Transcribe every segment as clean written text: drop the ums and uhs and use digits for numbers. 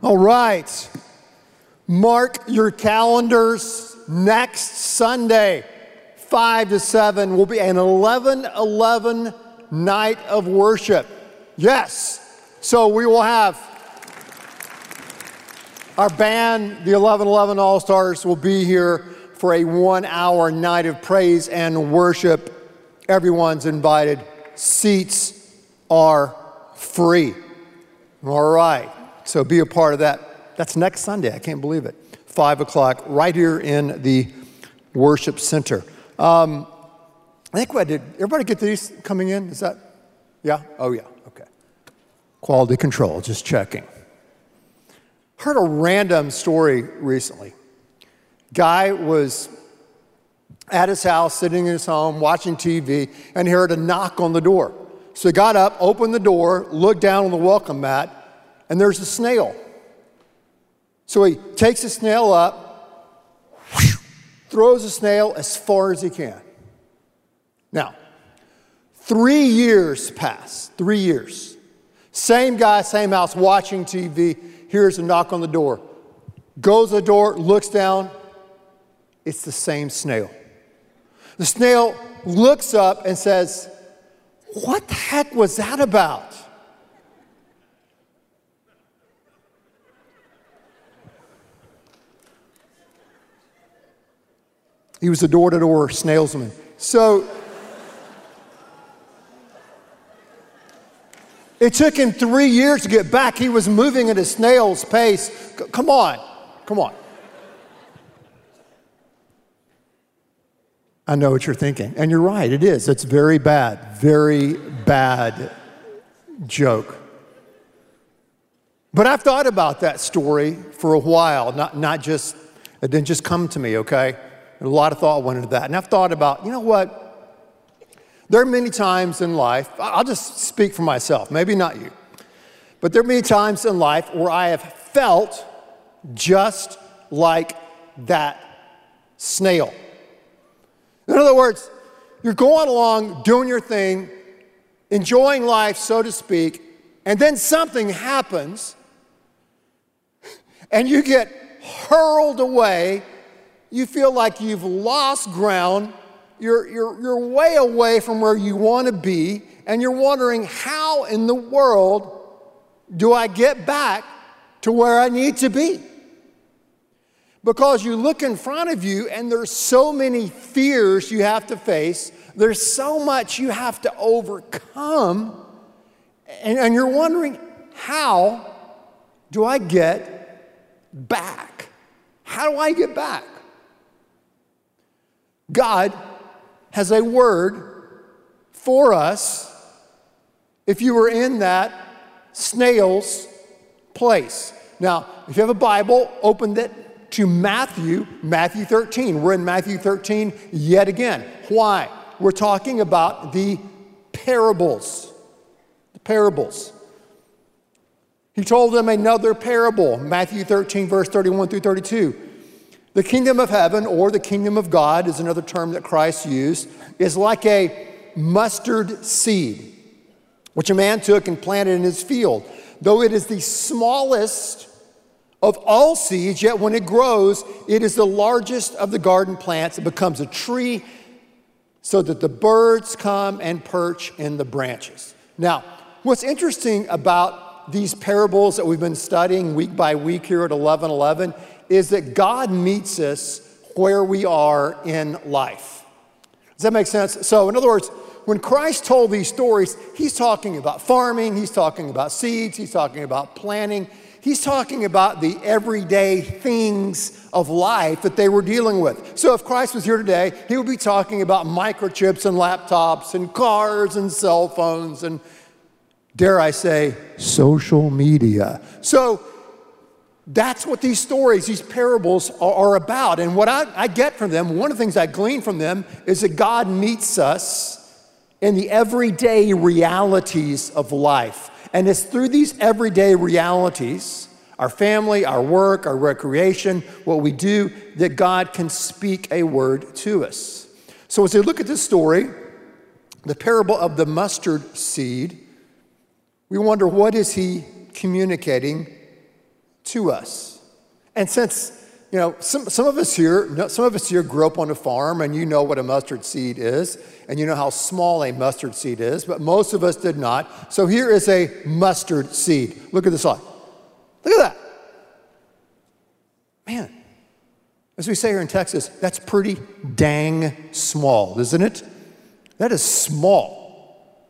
All right. Mark your calendars. Next Sunday, 5 to 7, will be an 11-11 night of worship. Yes. So we will have our band, the 11-11 All-Stars, will be here for a 1-hour night of praise and worship. Everyone's invited. Seats are free. All right. So be a part of that. That's next Sunday. I can't believe it. 5 o'clock, right here in the worship center. I think did everybody get these coming in? Is that? Yeah? Oh, yeah. Okay. Quality control, just checking. Heard a random story recently. Guy was at his house, sitting in his home, watching TV, and he heard a knock on the door. So he got up, opened the door, looked down on the welcome mat, and there's a snail. So he takes the snail up, throws the snail as far as he can. Now, 3 years pass, 3 years. Same guy, same house, watching TV, hears a knock on the door. Goes to the door, looks down, it's the same snail. The snail looks up and says, "What the heck was that about?" He was a door-to-door snailsman. So it took him 3 years to get back. He was moving at a snail's pace. Come on, come on. I know what you're thinking, and you're right, it is. It's very bad joke. But I've thought about that story for a while, not just, it didn't just come to me, okay? A lot of thought went into that. And I've thought about, you know what? There are many times in life, I'll just speak for myself, maybe not you, but there are many times in life where I have felt just like that snail. In other words, you're going along, doing your thing, enjoying life, so to speak, and then something happens, and you get hurled away. You feel like you've lost ground. You're way away from where you want to be, and you're wondering, how in the world do I get back to where I need to be? Because you look in front of you, and there's so many fears you have to face. There's so much you have to overcome, and you're wondering, how do I get back? How do I get back? God has a word for us if you were in that snail's place. Now, if you have a Bible, open it to Matthew 13. We're in Matthew 13 yet again. Why? We're talking about the parables. The parables. He told them another parable, Matthew 13, verse 31 through 32. The kingdom of heaven, or the kingdom of God, is another term that Christ used, is like a mustard seed, which a man took and planted in his field. Though it is the smallest of all seeds, yet when it grows, it is the largest of the garden plants. It becomes a tree so that the birds come and perch in the branches. Now, what's interesting about these parables that we've been studying week by week here at 11:11 is that God meets us where we are in life. Does that make sense? So, in other words, when Christ told these stories, he's talking about farming, he's talking about seeds, he's talking about planting, he's talking about the everyday things of life that they were dealing with. So if Christ was here today, he would be talking about microchips and laptops and cars and cell phones and, dare I say, social media. So that's what these stories, these parables are about. And what I get from them, one of the things I glean from them, is that God meets us in the everyday realities of life. And it's through these everyday realities, our family, our work, our recreation, what we do, that God can speak a word to us. So as we look at this story, the parable of the mustard seed, we wonder, what is he communicating to us. And since, some of us here grew up on a farm, and you know what a mustard seed is, and you know how small a mustard seed is, but most of us did not. So here is a mustard seed. Look at the slide. Look at that. Man, as we say here in Texas, that's pretty dang small, isn't it? That is small.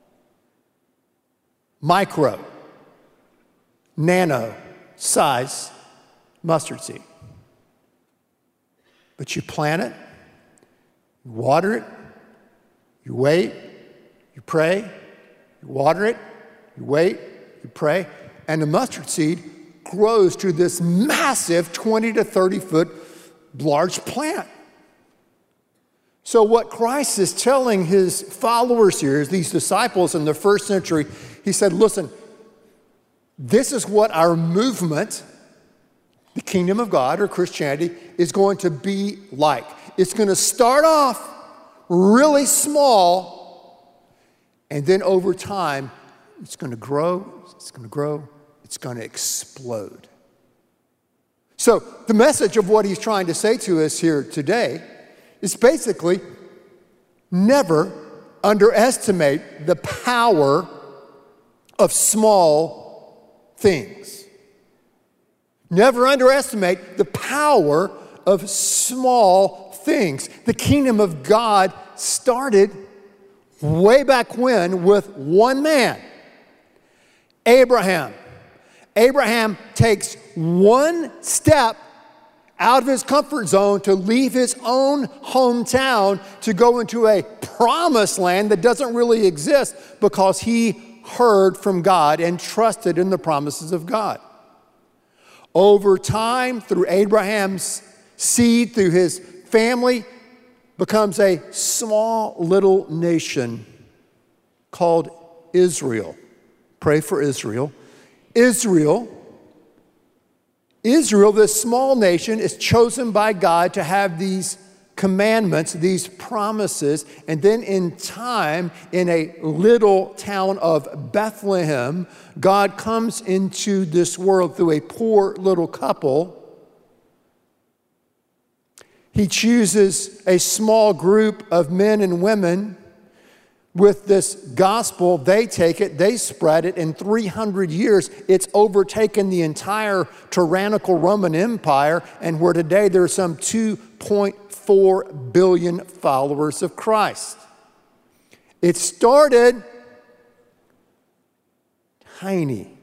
Micro, nano size mustard seed. But you plant it, you water it, you wait, you pray, you water it, you wait, you pray, and the mustard seed grows to this massive 20 to 30 foot large plant. So what Christ is telling his followers here, these disciples in the first century, he said, listen, this is what our movement, the kingdom of God or Christianity, is going to be like. It's going to start off really small, and then over time, it's going to grow, it's going to grow, it's going to explode. So the message of what he's trying to say to us here today is basically never underestimate the power of small things. Never underestimate the power of small things. The kingdom of God started way back when with one man, Abraham. Abraham takes one step out of his comfort zone to leave his own hometown to go into a promised land that doesn't really exist because he heard from God and trusted in the promises of God. Over time, through Abraham's seed, through his family, becomes a small little nation called Israel. Pray for Israel. Israel, this small nation, is chosen by God to have these commandments, these promises, and then in time, in a little town of Bethlehem, God comes into this world through a poor little couple. He chooses a small group of men and women with this gospel. They take it, they spread it. In 300 years, it's overtaken the entire tyrannical Roman Empire, and where today there are some 2.4 billion followers of Christ. It started tiny,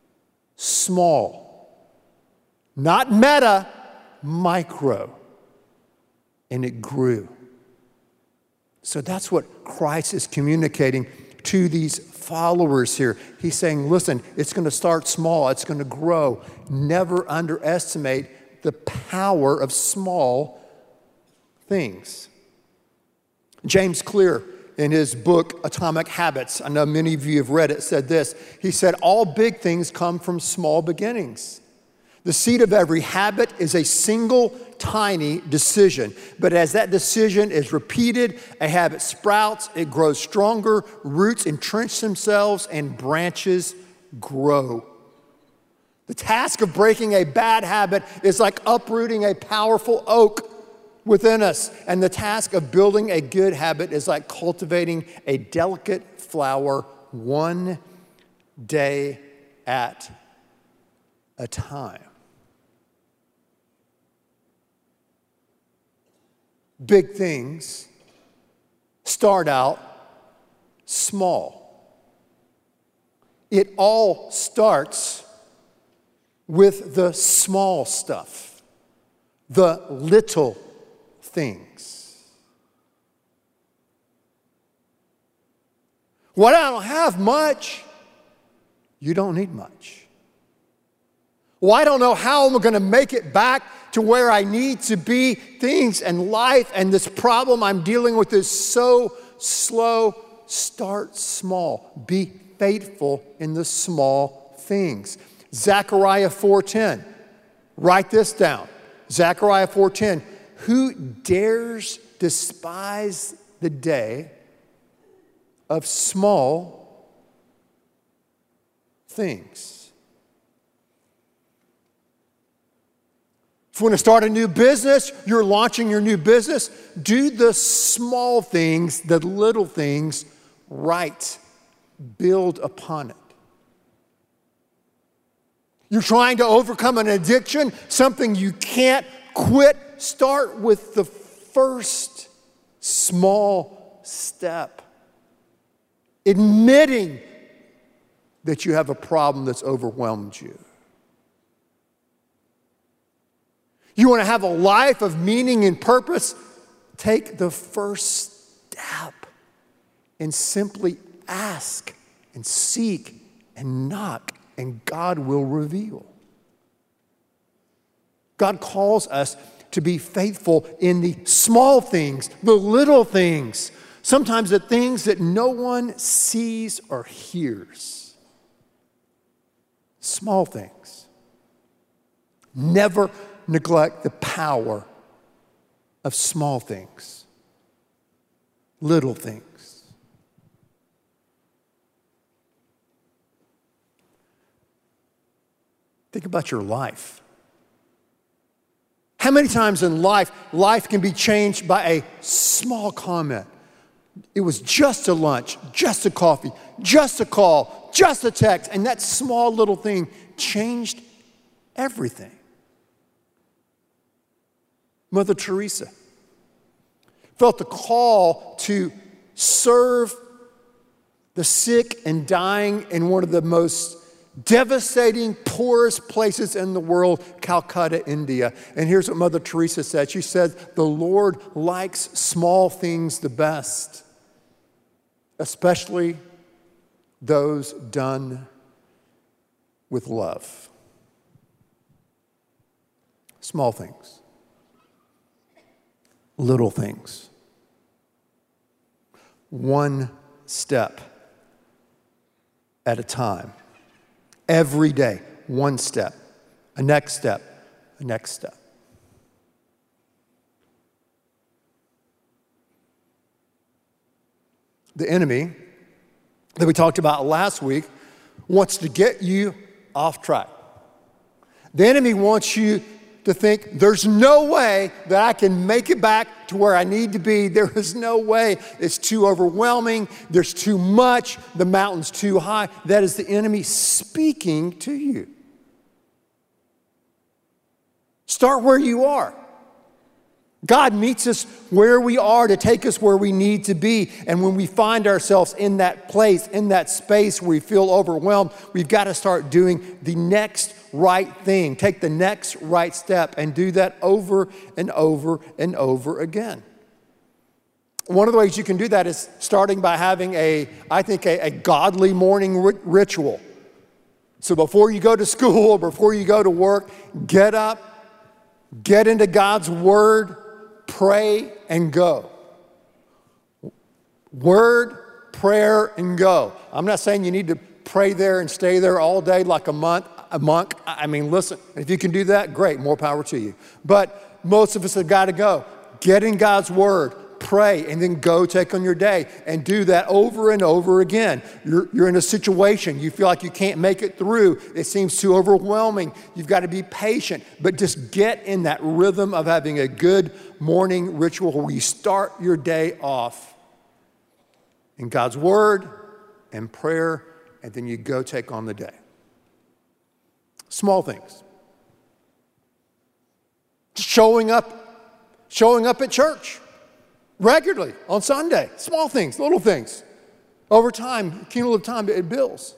small, not meta, micro, and it grew. So that's what Christ is communicating to these followers here. He's saying, listen, it's going to start small. It's going to grow. Never underestimate the power of small things. James Clear, in his book, Atomic Habits, I know many of you have read it, said this. He said, all big things come from small beginnings. The seed of every habit is a single tiny decision. But as that decision is repeated, a habit sprouts, it grows stronger, roots entrench themselves, and branches grow. The task of breaking a bad habit is like uprooting a powerful oak within us. And the task of building a good habit is like cultivating a delicate flower one day at a time. Big things start out small. It all starts with the small stuff, the little things. Well, I don't have much. You don't need much. Well, I don't know how I'm going to make it back to where I need to be. Things and life and this problem I'm dealing with is so slow. Start small. Be faithful in the small things. Zechariah 4:10. Write this down. Zechariah 4:10. Who dares despise the day of small things? If you want to start a new business, you're launching your new business, do the small things, the little things right. Build upon it. You're trying to overcome an addiction, something you can't quit. Start with the first small step. Admitting that you have a problem that's overwhelmed you. You want to have a life of meaning and purpose? Take the first step and simply ask and seek and knock, and God will reveal. God calls us to be faithful in the small things, the little things, sometimes the things that no one sees or hears. Small things. Never neglect the power of small things, little things. Think about your life. How many times in life can be changed by a small comment? It was just a lunch, just a coffee, just a call, just a text, and that small little thing changed everything. Mother Teresa felt the call to serve the sick and dying in one of the most devastating, poorest places in the world, Calcutta, India. And here's what Mother Teresa said. She said, "The Lord likes small things the best, especially those done with love." Small things. Little things. One step at a time. Every day, one step, a next step, a next step. The enemy that we talked about last week wants to get you off track. The enemy wants you to think, there's no way that I can make it back to where I need to be. There is no way. It's too overwhelming. There's too much. The mountain's too high. That is the enemy speaking to you. Start where you are. God meets us where we are to take us where we need to be. And when we find ourselves in that place, in that space where we feel overwhelmed, we've got to start doing the next right thing. Take the next right step and do that over and over and over again. One of the ways you can do that is starting by having a godly morning ritual. So before you go to school or before you go to work, get up, get into God's Word, pray, and go. Word, prayer, and go. I'm not saying you need to pray there and stay there all day like a monk. I mean, listen, if you can do that, great, more power to you. But most of us have got to go. Get in God's Word, pray, and then go take on your day and do that over and over again. You're in a situation, you feel like you can't make it through. It seems too overwhelming. You've got to be patient, but just get in that rhythm of having a good morning ritual where you start your day off in God's Word and prayer, and then you go take on the day. Small things. Showing up at church regularly on Sunday. Small things, little things. Over time, cumulative time, it builds.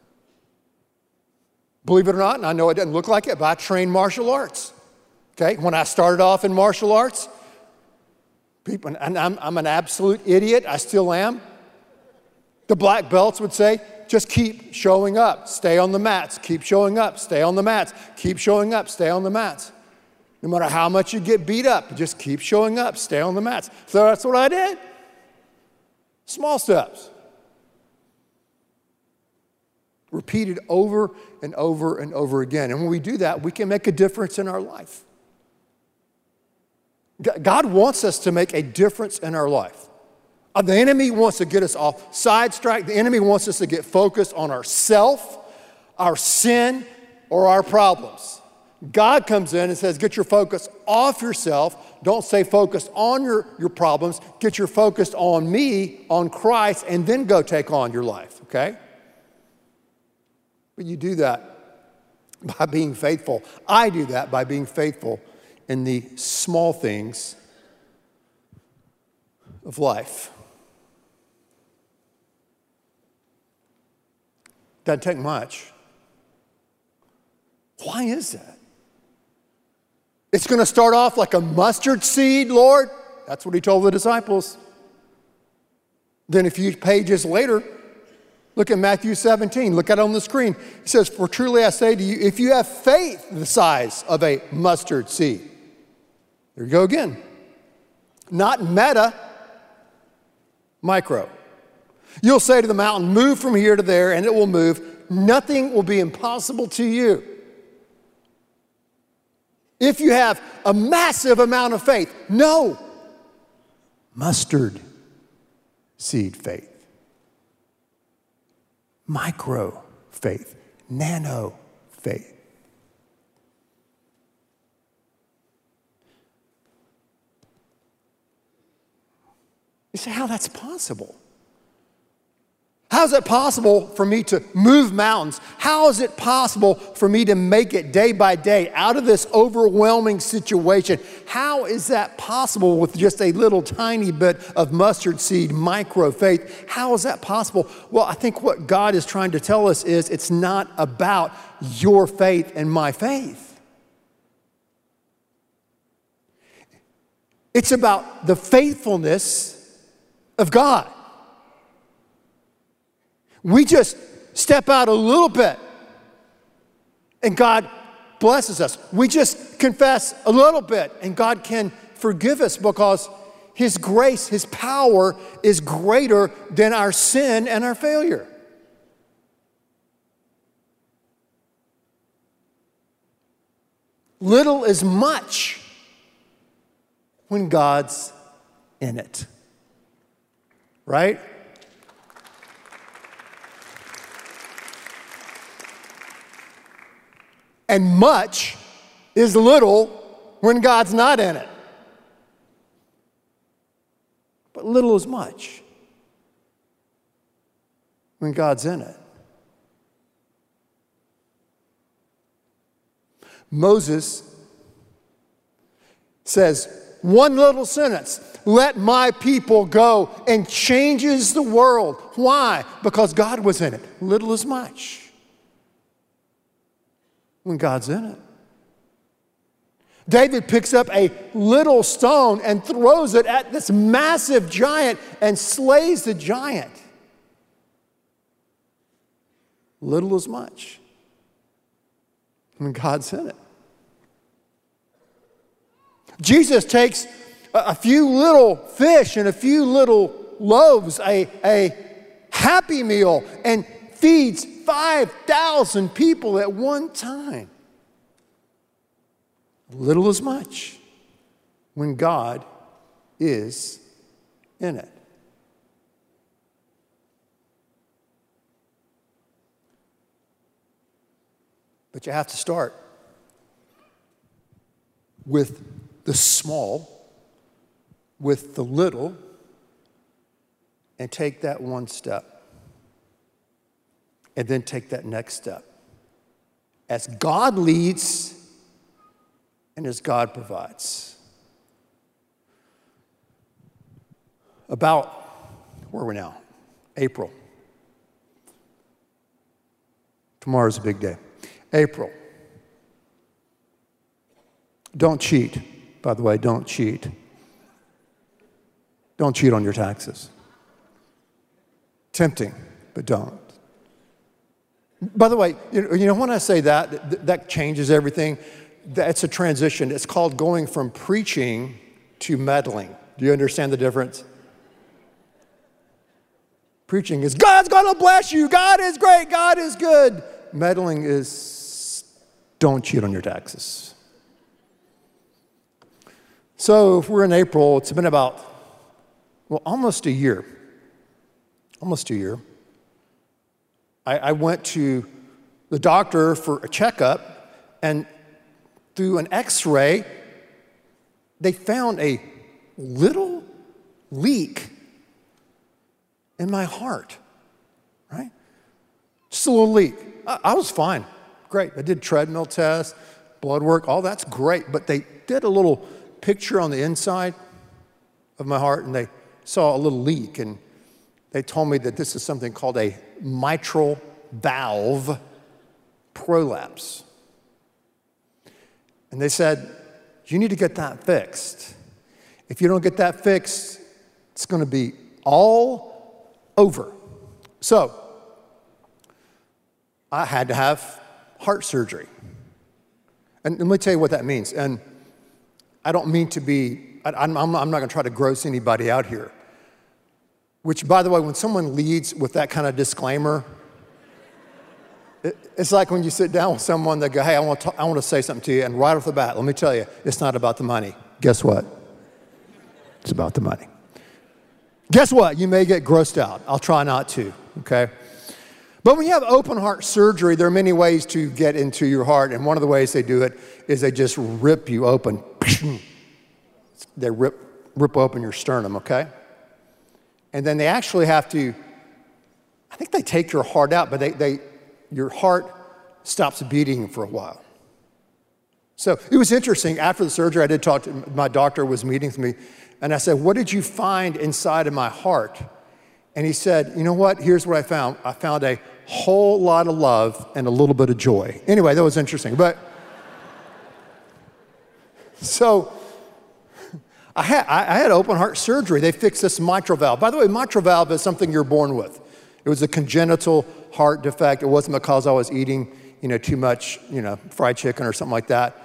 Believe it or not, and I know it doesn't look like it, but I trained martial arts. Okay, when I started off in martial arts, people, and I'm an absolute idiot, I still am. The black belts would say, just keep showing up, stay on the mats, keep showing up, stay on the mats, keep showing up, stay on the mats. No matter how much you get beat up, just keep showing up, stay on the mats. So that's what I did. Small steps. Repeated over and over and over again. And when we do that, we can make a difference in our life. God wants us to make a difference in our life. The enemy wants to get us off sidetracked. The enemy wants us to get focused on ourself, our sin, or our problems. God comes in and says, get your focus off yourself. Don't stay focused on your problems. Get your focus on me, on Christ, and then go take on your life, okay? But you do that by being faithful. I do that by being faithful in the small things of life. Doesn't take much. Why is that? It's going to start off like a mustard seed, Lord. That's what he told the disciples. Then a few pages later, look at Matthew 17. Look at it on the screen. He says, for truly I say to you, if you have faith the size of a mustard seed. There you go again. Not meta, micro. You'll say to the mountain, move from here to there, and it will move. Nothing will be impossible to you. If you have a massive amount of faith, no. Mustard seed faith. Micro faith. Nano faith. You say, how that's possible? How is it possible for me to move mountains? How is it possible for me to make it day by day out of this overwhelming situation? How is that possible with just a little tiny bit of mustard seed micro faith? How is that possible? Well, I think what God is trying to tell us is it's not about your faith and my faith. It's about the faithfulness of God. We just step out a little bit and God blesses us. We just confess a little bit and God can forgive us because His grace, His power is greater than our sin and our failure. Little is much when God's in it. Right? And much is little when God's not in it. But little is much when God's in it. Moses says, one little sentence, let my people go, and changes the world. Why? Because God was in it. Little is much when God's in it. David picks up a little stone and throws it at this massive giant and slays the giant. Little is much when God's in it. Jesus takes a few little fish and a few little loaves, a happy meal, and feeds 5,000 people at one time. Little is much when God is in it. But you have to start with the small, with the little, and take that one step. And then take that next step. As God leads and as God provides. About, where are we now? April. Tomorrow's a big day. April. Don't cheat. By the way, don't cheat. Don't cheat on your taxes. Tempting, but don't. By the way, you know when I say that changes everything. That's a transition. It's called going from preaching to meddling. Do you understand the difference? Preaching is, God's going to bless you. God is great. God is good. Meddling is, don't cheat on your taxes. So if we're in April, it's been about, almost a year. Almost a year. I went to the doctor for a checkup, and through an x-ray, they found a little leak in my heart, right? Just a little leak. I was fine. Great. I did treadmill tests, blood work, all that's great. But they did a little picture on the inside of my heart, and they saw a little leak. And they told me that this is something called a mitral valve prolapse. And they said, you need to get that fixed. If you don't get that fixed, it's going to be all over. So I had to have heart surgery. And let me tell you what that means. And I don't mean to be, I'm not going to try to gross anybody out here. Which, by the way, when someone leads with that kind of disclaimer, it's like when you sit down with someone, they go, hey, I want to say something to you. And right off the bat, let me tell you, it's not about the money. Guess what? It's about the money. Guess what? You may get grossed out. I'll try not to, okay? But when you have open heart surgery, there are many ways to get into your heart. And one of the ways they do it is they just rip you open. They rip open your sternum, okay? And then they actually have to, I think they take your heart out, but your heart stops beating for a while. So it was interesting. After the surgery, I did talk to, my doctor was meeting with me, and I said, what did you find inside of my heart? And he said, you know what? Here's what I found. I found a whole lot of love and a little bit of joy. Anyway, that was interesting. But so I had open heart surgery. They fixed this mitral valve. By the way, mitral valve is something you're born with. It was a congenital heart defect. It wasn't because I was eating, too much, fried chicken or something like that.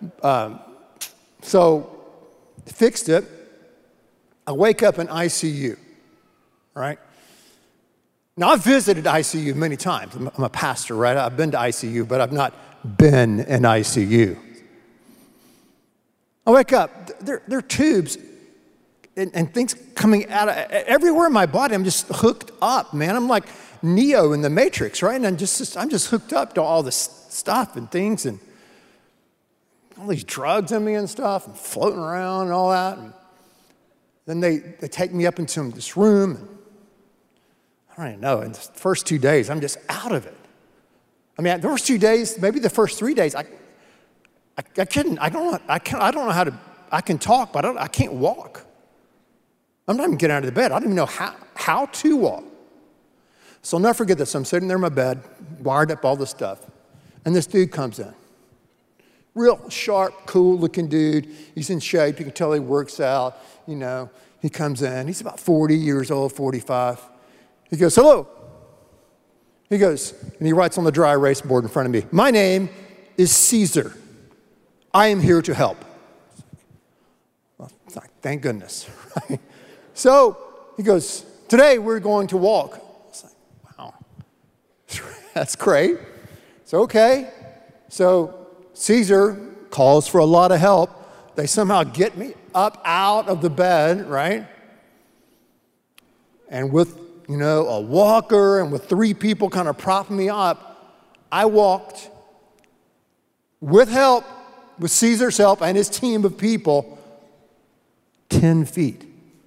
So fixed it. I wake up in ICU, right? Now, I've visited ICU many times. I'm a pastor, right? I've been to ICU, but I've not been in ICU. I wake up. There are tubes and things coming out of everywhere in my body. I'm just hooked up, man. I'm like Neo in the Matrix, right? And I'm just hooked up to all this stuff and things and all these drugs in me and stuff and floating around and all that. And then they take me up into this room. And I don't even know. In the first 2 days, I'm just out of it. I mean, the first 2 days, maybe the first 3 days, I don't know how to. I can talk, but I can't walk. I'm not even getting out of the bed. I don't even know how to walk. So I'll never forget this. I'm sitting there in my bed, wired up all this stuff, and this dude comes in. Real sharp, cool-looking dude. He's in shape. You can tell he works out. He comes in. He's about 40 years old, 45. He goes, hello. He goes, and he writes on the dry erase board in front of me, my name is Caesar. I am here to help. Well, thank goodness. Right? So he goes, today we're going to walk. I was like, wow, that's great. It's okay. So Caesar calls for a lot of help. They somehow get me up out of the bed, right? And with, a walker and with 3 people kind of propping me up, I walked with help, with Caesar's help and his team of people, 10 feet.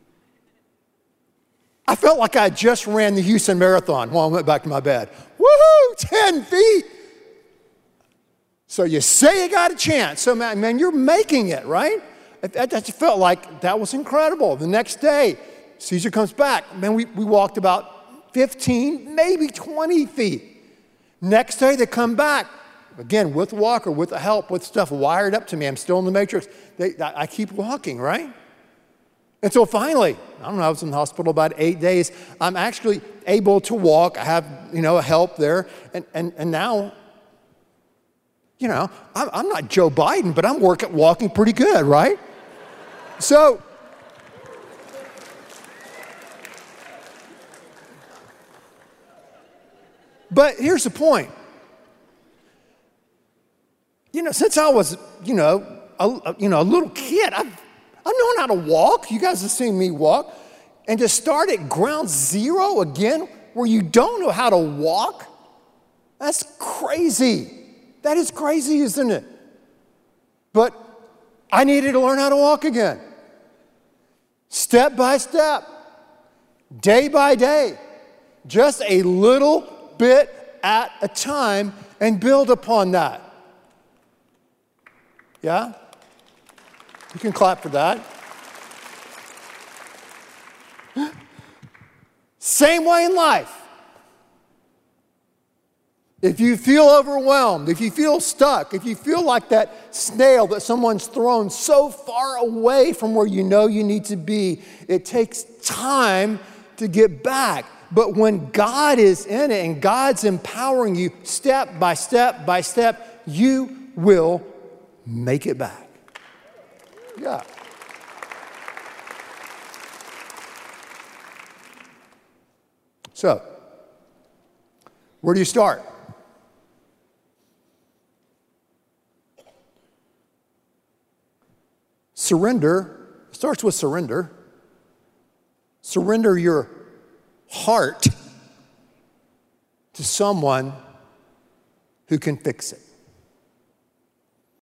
I felt like I just ran the Houston Marathon while I went back to my bed. Woohoo, 10 feet. So you say you got a chance. So man, you're making it, right? I just felt like that was incredible. The next day, Caesar comes back. Man, we walked about 15, maybe 20 feet. Next day, they come back. Again, with walker, with the help, with stuff wired up to me. I'm still in the Matrix. I keep walking, right? And so finally, I was in the hospital about 8 days. I'm actually able to walk. I have, help there. And now, I'm not Joe Biden, but I'm walking pretty good, right? So, but here's the point. Since I was, a little kid, I've known how to walk. You guys have seen me walk. And to start at ground zero again, where you don't know how to walk, that's crazy. That is crazy, isn't it? But I needed to learn how to walk again. Step by step, day by day, just a little bit at a time, and build upon that. Yeah? You can clap for that. Same way in life. If you feel overwhelmed, if you feel stuck, if you feel like that snail that someone's thrown so far away from where you know you need to be, it takes time to get back. But when God is in it and God's empowering you step by step by step, you will make it back. Yeah. So, where do you start? Surrender starts with surrender. Surrender your heart to someone who can fix it.